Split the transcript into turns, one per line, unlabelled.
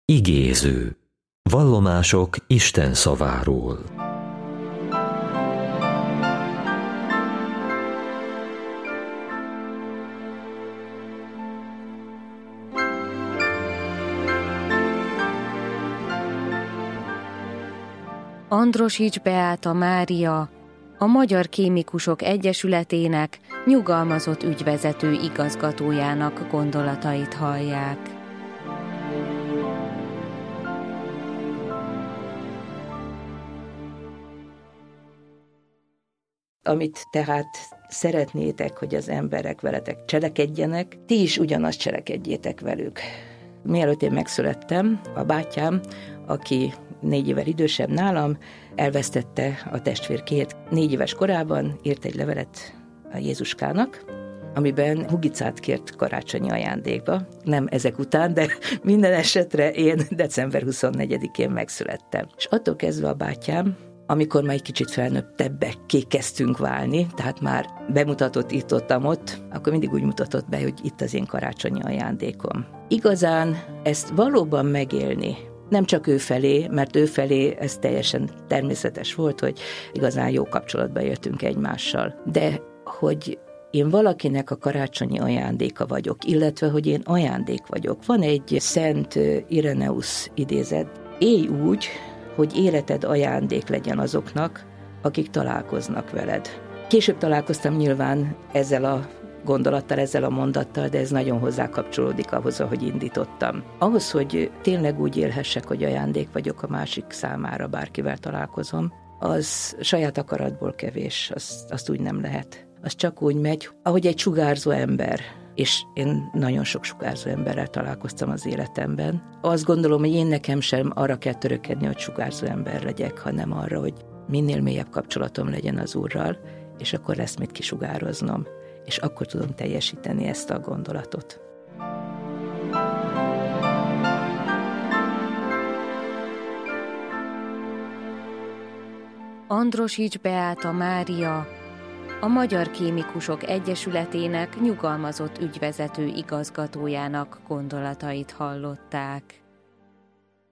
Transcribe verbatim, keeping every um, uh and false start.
Igéző. Vallomások Isten szaváról.
Androsics Beáta Mária, a Magyar Kémikusok Egyesületének nyugalmazott ügyvezető igazgatójának gondolatait hallják.
Amit tehát szeretnétek, hogy az emberek veletek cselekedjenek, ti is ugyanazt cselekedjétek velük. Mielőtt én megszülettem, a bátyám, aki négy évvel idősebb nálam, elvesztette a testvérkét. Négy éves korában írt egy levelet a Jézuskának, amiben hugicát kért karácsonyi ajándékba. Nem ezek után, de minden esetre én december huszonnegyedikén megszülettem. És attól kezdve a bátyám, amikor már egy kicsit felnőttebbekké kezdtünk válni, tehát már bemutatott itt-ott, akkor mindig úgy mutatott be, hogy itt az én karácsonyi ajándékom. Igazán ezt valóban megélni, nem csak ő felé, mert ő felé ez teljesen természetes volt, hogy igazán jó kapcsolatba éltünk egymással. De hogy én valakinek a karácsonyi ajándéka vagyok, illetve hogy én ajándék vagyok. Van egy Szent Ireneusz idézet, élj úgy, hogy életed ajándék legyen azoknak, akik találkoznak veled. Később találkoztam nyilván ezzel a gondolattal, ezzel a mondattal, de ez nagyon hozzá kapcsolódik ahhoz, ahogy indítottam. Ahhoz, hogy tényleg úgy élhessek, hogy ajándék vagyok a másik számára, bárkivel találkozom, az saját akaratból kevés, azt, azt úgy nem lehet. Az csak úgy megy, ahogy egy sugárzó ember, és én nagyon sok sugárzó emberrel találkoztam az életemben. Azt gondolom, hogy én nekem sem arra kell törekedni, hogy sugárzó ember legyek, hanem arra, hogy minél mélyebb kapcsolatom legyen az Úrral, és akkor lesz mit kisugároznom, és akkor tudom teljesíteni ezt a gondolatot.
Androsics Beáta Mária, a Magyar Kémikusok Egyesületének nyugalmazott ügyvezető igazgatójának gondolatait hallották.